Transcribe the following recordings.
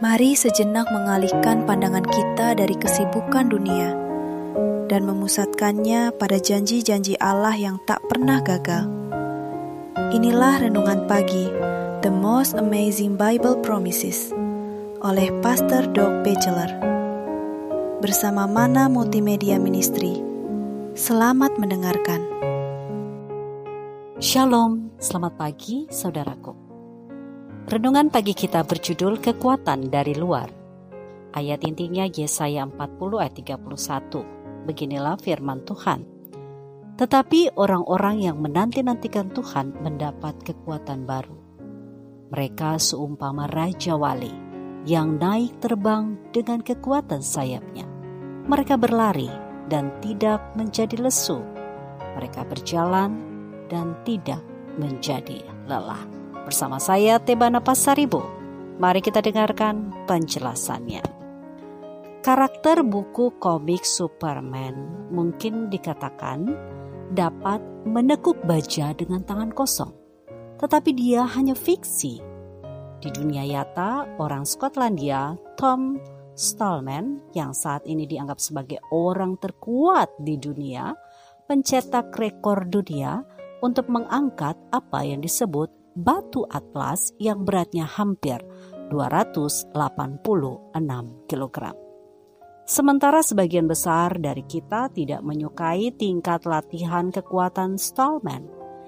Mari sejenak mengalihkan pandangan kita dari kesibukan dunia dan memusatkannya pada janji-janji Allah yang tak pernah gagal. Inilah Renungan Pagi, The Most Amazing Bible Promises, oleh Pastor Doug Batchelor, bersama Mana Multimedia Ministry. Selamat mendengarkan. Shalom, selamat pagi saudaraku. Renungan pagi kita berjudul Kekuatan dari Luar. Ayat intinya Yesaya 40 ayat 31. Beginilah firman Tuhan. Tetapi orang-orang yang menanti-nantikan Tuhan mendapat kekuatan baru. Mereka seumpama Raja Wali yang naik terbang dengan kekuatan sayapnya. Mereka berlari dan tidak menjadi lesu. Mereka berjalan dan tidak menjadi lelah. Bersama saya Tebana Pasaribu. Mari kita dengarkan penjelasannya. Karakter buku komik Superman mungkin dikatakan dapat menekuk baja dengan tangan kosong. Tetapi dia hanya fiksi. Di dunia nyata, orang Skotlandia Tom Stallman yang saat ini dianggap sebagai orang terkuat di dunia, pencetak rekor dunia untuk mengangkat apa yang disebut batu atlas yang beratnya hampir 286 kg. Sementara sebagian besar dari kita tidak menyukai tingkat latihan kekuatan Stallman.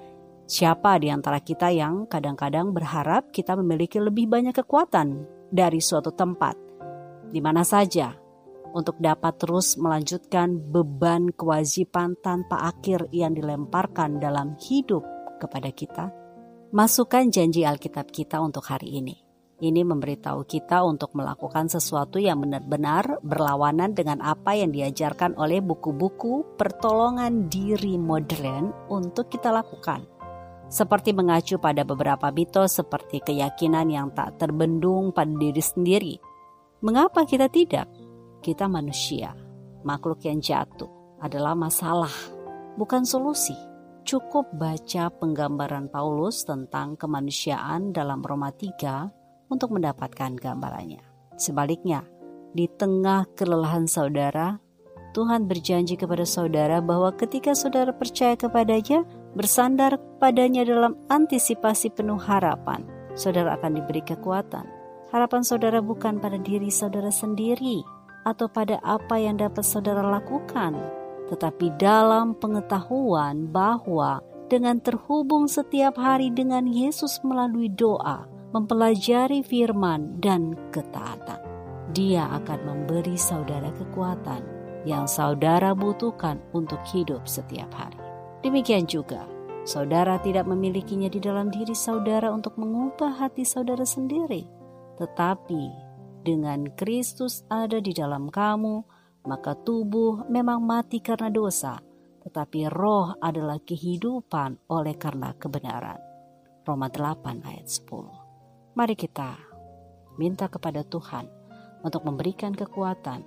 Siapa di antara kita yang kadang-kadang berharap kita memiliki lebih banyak kekuatan dari suatu tempat, di mana saja, untuk dapat terus melanjutkan beban kewajiban tanpa akhir yang dilemparkan dalam hidup kepada kita? Masukkan janji Alkitab kita untuk hari ini. Ini memberitahu kita untuk melakukan sesuatu yang benar-benar berlawanan dengan apa yang diajarkan oleh buku-buku pertolongan diri modern untuk kita lakukan. Seperti mengacu pada beberapa mitos seperti keyakinan yang tak terbendung pada diri sendiri. Mengapa kita tidak? Kita manusia, makhluk yang jatuh, adalah masalah, bukan solusi. Cukup baca penggambaran Paulus tentang kemanusiaan dalam Roma 3 untuk mendapatkan gambarannya. Sebaliknya, di tengah kelelahan saudara, Tuhan berjanji kepada saudara bahwa ketika saudara percaya kepadanya, bersandar padanya dalam antisipasi penuh harapan, saudara akan diberi kekuatan. Harapan saudara bukan pada diri saudara sendiri atau pada apa yang dapat saudara lakukan, tetapi dalam pengetahuan bahwa dengan terhubung setiap hari dengan Yesus melalui doa, mempelajari firman dan ketaatan, Dia akan memberi saudara kekuatan yang saudara butuhkan untuk hidup setiap hari. Demikian juga, saudara tidak memilikinya di dalam diri saudara untuk mengubah hati saudara sendiri, tetapi dengan Kristus ada di dalam kamu, maka tubuh memang mati karena dosa, tetapi roh adalah kehidupan oleh karena kebenaran. Roma 8 ayat 10. Mari kita minta kepada Tuhan untuk memberikan kekuatan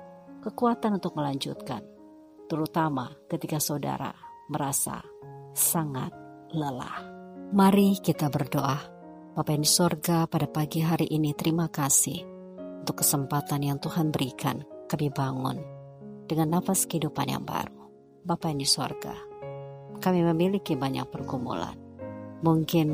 untuk melanjutkan, terutama ketika saudara merasa sangat lelah. Mari kita berdoa. Bapa yang di sorga, pada pagi hari ini terima kasih untuk kesempatan yang Tuhan berikan. Kami bangun dengan nafas kehidupan yang baru. Bapa yang di sorga, kami memiliki banyak pergumulan. Mungkin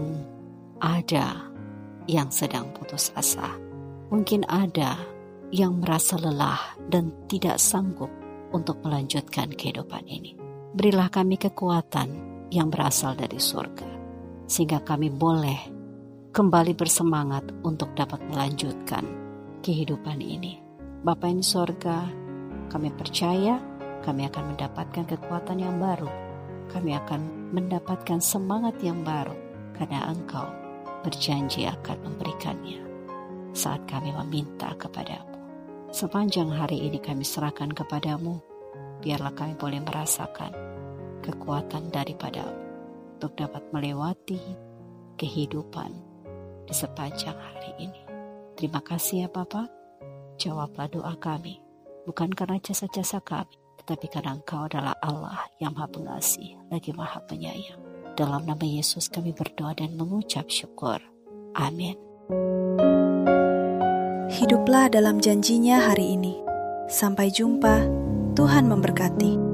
ada yang sedang putus asa. Mungkin ada yang merasa lelah dan tidak sanggup untuk melanjutkan kehidupan ini. Berilah kami kekuatan yang berasal dari surga, sehingga kami boleh kembali bersemangat untuk dapat melanjutkan kehidupan ini. Bapa yang di sorga, kami percaya kami akan mendapatkan kekuatan yang baru. Kami akan mendapatkan semangat yang baru karena Engkau berjanji akan memberikannya saat kami meminta kepadamu. Sepanjang hari ini kami serahkan kepadamu, biarlah kami boleh merasakan kekuatan daripadamu untuk dapat melewati kehidupan di sepanjang hari ini. Terima kasih ya Bapa. Jawablah doa kami, bukan karena jasa-jasa kami, tetapi karena Engkau adalah Allah yang Maha Pengasih, lagi Maha Penyayang. Dalam nama Yesus kami berdoa dan mengucap syukur. Amin. Hiduplah dalam janjinya hari ini. Sampai jumpa, Tuhan memberkati.